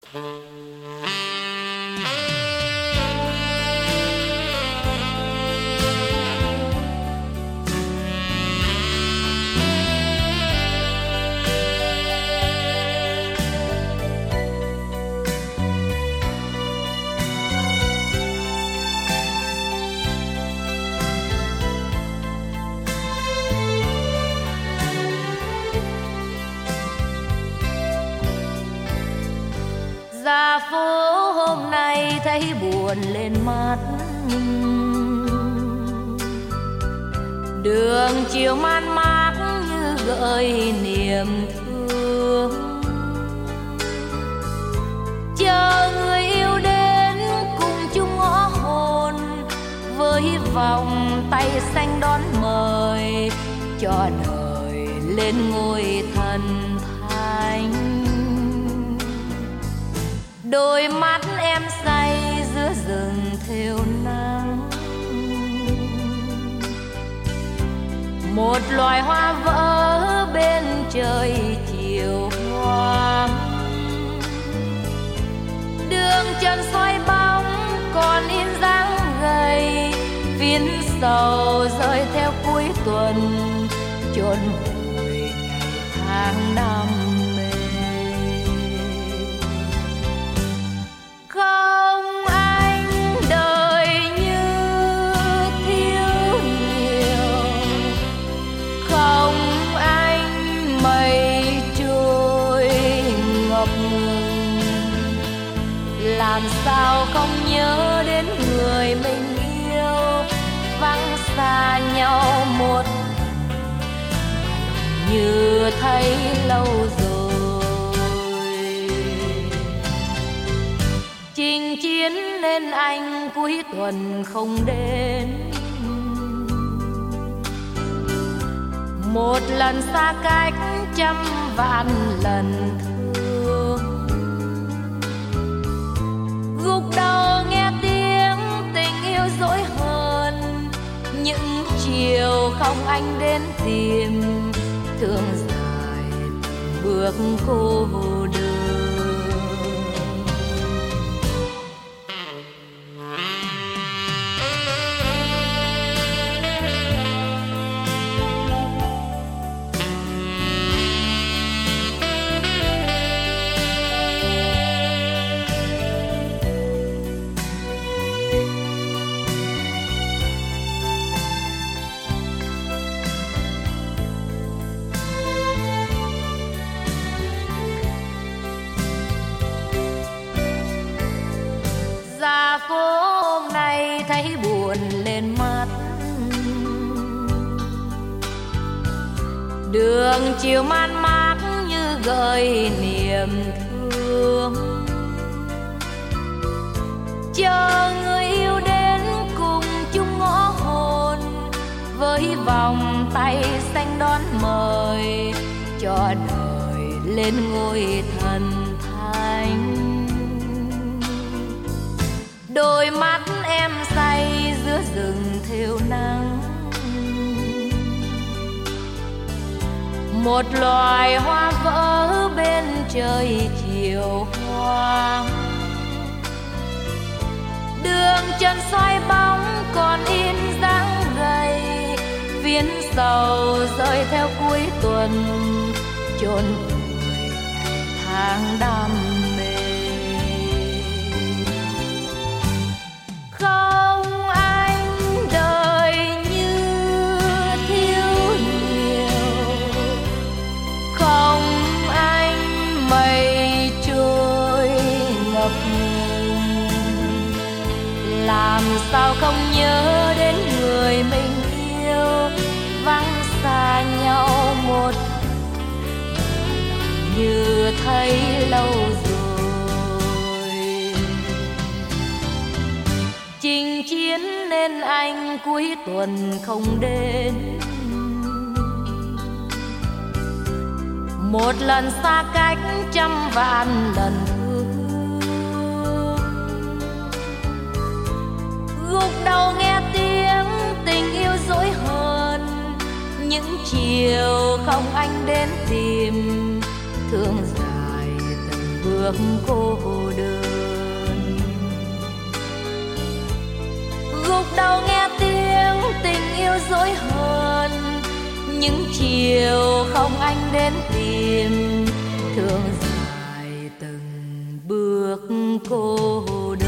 Ra phố hôm nay thấy buồn lên mắt, đường chiều man mác như gợi niềm thương. Chờ người yêu đến cùng chung ngõ hồn, với vòng tay xanh đón mời, cho đời lên ngôi thần thánh. Đôi mắt em say giữa rừng thêu nắng, một loài hoa vỡ bên trời chiều hoang. Đường chân xoay bóng còn in dáng gầy, phiến sầu rơi theo cuối tuần, chôn vùi ngày tháng đam mê. Không anh đời như thiếu nhiều, không anh mây trôi ngập ngừng. Làm sao không nhớ đến người mình yêu, vắng xa nhau một như thấy lâu rồi. Chinh chiến nên anh cuối tuần không đến, một lần xa cách trăm vạn lần thương. Gục đầu nghe tiếng tình yêu dỗi hơn, những chiều không anh đến tìm, thương dài bước cô đơn. Ra phố hôm nay thấy buồn lên mắt, đường chiều man mác như gợi niềm thương. Chờ người yêu đến cùng chung ngõ hồn, với vòng tay xanh đón mời, cho đời lên ngôi thần thánh. Đôi mắt em say giữa rừng thêu nắng, một loài hoa vỡ bên trời chiều hoang. Đường chân xoay bóng còn in dáng gầy, phiến sầu rơi theo cuối tuần, chôn vùi ngày tháng đam mê. Không anh đời như thiếu nhiều, không anh mây trôi ngập ngừng. Làm sao không nhớ đến người mình yêu, vắng xa nhau một như thấy lâu rồi. Chinh chiến nên anh cuối tuần không đến, một lần xa cách trăm vạn lần thương. Gục đầu nghe tiếng tình yêu dỗi hơn, những chiều không anh đến tìm, thương dài từng bước bước cô đơn. Gục đầu nghe tiếng tình yêu dối hờn, những chiều không anh đến tìm, thương dài từng bước cô đơn.